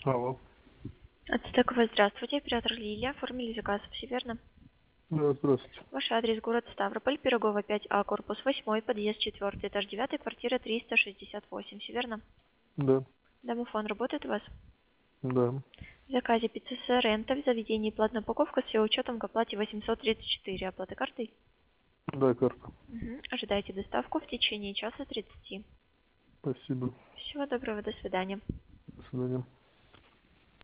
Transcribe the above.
Алло. Ацтековая, здравствуйте. Оператор Лилия. Оформили заказ, все верно? Да, здравствуйте. Ваш адрес город Ставрополь, Пирогова 5А, корпус 8, подъезд 4, этаж 9, квартира 368, все верно? Да, Домофон работает у вас? да, В заказе пицца Соренто в заведении платная упаковка с его учетом к оплате 834. Оплата картой? да, карта. Угу. Ожидайте доставку в течение часа 30. Спасибо. Всего доброго, до свидания. До свидания.